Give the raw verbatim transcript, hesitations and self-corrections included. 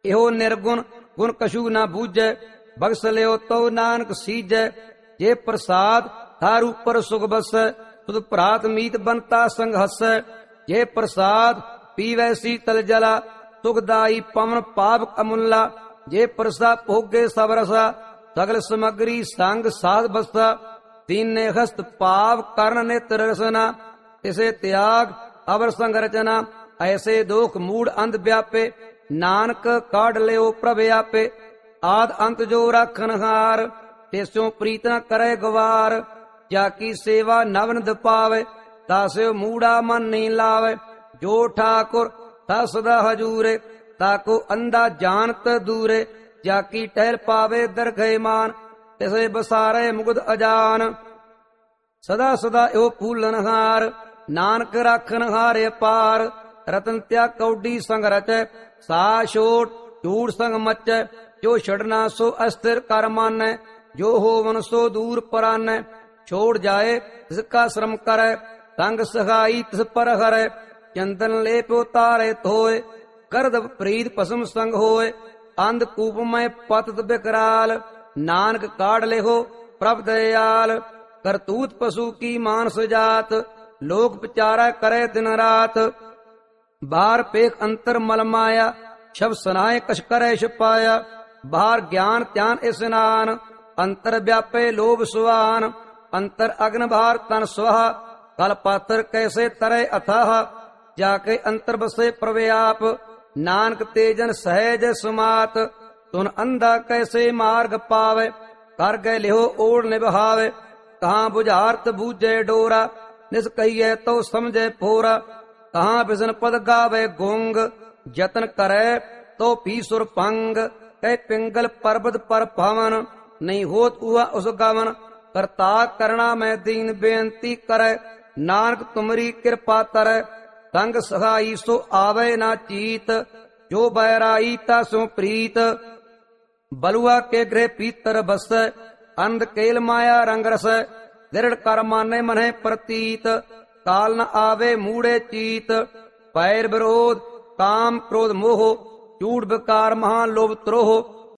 ਇਹੋ ਨਿਰਗੁਣ ਗੁਣ ਕਛੂ ਨਾ ਬੂਝੈ। ਬਖਸ਼ ਲਿਓ ਤਉ ਨਾਨਕ ਸੀਜੈ। ਜੇ ਪ੍ਰਸਾਦ ਹਰ ਉਪਰ ਸੁਖ ਬਸੈ। ਤੁਧ ਭਰਾਤ ਮੀਤ ਬੰਤਾ ਸੰਗ ਹਸੈ। ਜੇ ਪ੍ਰਸਾਦ ਪੀਵੈ ਸੀਤਲ ਜਲਾ। ਸੁਖਦਾਈ ਪਵਨ ਪਾਵਕ ਅਮੁੱਲਾ। ਜੇ ਪ੍ਰਸਾ ਭੋਗੇ ਸਭ ਰਸਾ। ਸਗਲ ਸਮਗਰੀ ਸੰਗ ਸਾਧ ਬਸਾ। ਤੀਨੇ ਹਸਤ ਪਾਵ ਕਰਨ ਨਿਤ ਰਸਨਾ। ਤਿਸੇ ਤਿਆਗ ਅਵਰ ਸੰਗ ਰਚਨਾ। ਐਸੇ ਦੋਖ ਮੂੜ ਅੰਧ ਵਿਆਪੇ। ਨਾਨਕ ਕਾਢ ਲਿਓ ਪ੍ਰਭ ਆਪੇ। ਆਦ ਅੰਤ ਜੋ ਰਾਖਨ ਹਾਰ। ਤਿਸੋਂ ਪ੍ਰੀਤ ਨ ਕਰੈ ਗਵਾਰ। ਜਾ ਕੀ ਸੇਵਾ ਨਵਨਿਧ ਪਾਵੇ। ਤਾਸਿਓ ਮੂੜਾ ਮਨ ਨਹੀਂ ਲਾਵੇ। ਜੋ ਠਾਕੁਰ ਤਾ ਸਦਾ ਹਜੂਰੇ। ਤਾਕੋ ਅੰਧਾ ਜਾਣਤ ਦੂਰੇ। ਜਾ ਕੀ ਟਹਿਲ ਪਾਵੇ ਦਰਗਹਿ ਮਾਨ। ਤਿਸੇ ਬਸਾਰੇ ਮੁਗਧ ਅਜਾਨ। ਸਦਾ ਸਦਾ ਇਹੋ ਫੂਲਨ ਹਾਰ। ਨਾਨਕ ਰਾਖਨ ਹਾਰੇ ਪਾਰ। ਰਤਨ ਤਿਆ ਕੌਡੀ ਸੰਗ ਰਚੈ। ਸਾ ਛੋਟ ਝੂੜ ਸੰਗ ਮਚੈ। ਜੋ ਛੜਨਾ ਸੋ ਅਸਥਿਰ ਕਰ ਮਾਨੈ। ਜੋ ਹੋਵਨ ਸੋ ਦੂਰ ਪਰਾਨੈ। ਛੋੜ ਜਾਏ ਤਿਸ ਕਾ ਸ਼ਰਮ ਕਰੈ। ਸੰਗ ਸਹਾਈ ਤਿਸ ਪਰ ਹਰੈ। ਚੰਦਨ ਲੇਪ ਉਤਾਰੇ ਧੋਏ। ਕਰਦਬ ਪ੍ਰੀਤ ਭਸਮ ਸੰਗ ਹੋਏ। ਅੰਧ ਕੂਪ ਮੈਂ ਪਤਿਤ ਬਿਕਰਾਲ। ਨਾਨਕ ਕਾਢ ਲਿਹੋ ਪ੍ਰਭ ਦਇਆਲ। ਕਰਤੂਤ ਪਸ਼ੂ ਕੀ ਮਾਨਸ ਜਾਤ। ਲੋਕ ਵਿਚਾਰੈ ਕਰੇ ਦਿਨ ਰਾਤ। ਬਾਹਰ ਪੇਖ ਅੰਤਰ ਮਲ ਮਾਇਆ। ਸ਼ਬ ਸੁਨਾਏ ਕਛ ਕਰੈ ਛੁਪਾਇਆ। ਬਾਹਰ ਗਿਆਨ ਧਿਆਨ ਇਸਨਾਨ। ਅੰਤਰ ਵਿਆਪੇ ਲੋਭ ਸੁਆਨ। ਅੰਤਰ ਅਗਨ ਬਾਹਰ ਤਨ ਸੁਹਾ। ਕਲ ਪਾਤਰ ਕੈਸੇ ਤਰੈ ਅਥਾਹ। ਜਾ ਕੇ ਅੰਤਰ ਬਸੇ ਪ੍ਰਭ ਆਪ। ਨਾਨਕ ਤੇਜਨ ਸਹਿਜ ਸੁਮਾਤ। ਤੁਨ ਅੰਧਾ ਕੈਸੇ ਮਾਰਗ ਪਾਵੇ। ਕਰ ਗਏ ਲਿਹੋ ਓੜ ਨਿਭਾਵੇ। ਕਹਾਂ ਬੁਝਾਰਤ ਬੂਝੇ ਡੋਰਾ। ਨਿਸ ਕਹੀਏ ਤੋ ਸਮਝੇ ਭੋਰਾ। ਕਹਾਂ ਬਿਸਨ ਪਦ ਗਾਵੇ ਗੁੰਗ। ਜਤਨ ਕਰੈ ਤੋ ਪੀ ਸੁਰ ਪੰਗ। ਕਹਿ ਪਿੰਗਲ ਪਰਬਤ ਪਰ ਪਾਵਨ। ਨਹੀਂ ਹੋਤ ਉਆ ਉਸ ਗਾਵਨ। ਕਰਤਾ ਕਰਣਾ ਮੈਂ ਦੀਨ ਬੇਨਤੀ ਕਰੈ। ਨਾਨਕ ਤੁਮਰੀ ਕਿਰਪਾ ਤਰੈ। ਸੰਗ ਸਹਾਈ ਸੋ ਆਵੇ ਨਾ ਚੀਤ। ਜੋ ਬੈਰਾਈ ਤਾ ਸੋ ਪ੍ਰੀਤ। ਬਲੁਆ ਕੇ ਗ੍ਰਹਿ ਪੀਤਰ ਬਸੈ। ਅੰਧ ਕੇਲ ਮਾਇਆ ਰੰਗ ਰਸੈ। ਦਿਰੜ ਕਰ ਮਾਨੇ ਮਨਹਿ ਪ੍ਰਤੀਤ। ਕਾਲ ਨ ਆਵੇ ਮੂੜੇ ਚੀਤ। ਪੈਰ ਵਿਰੋਧ ਕਾਮ ਕ੍ਰੋਧ ਮੋਹ। ਝੂਠ ਵਿਕਾਰ ਮਹਾ ਲੋਭ ਤਰੋਹ।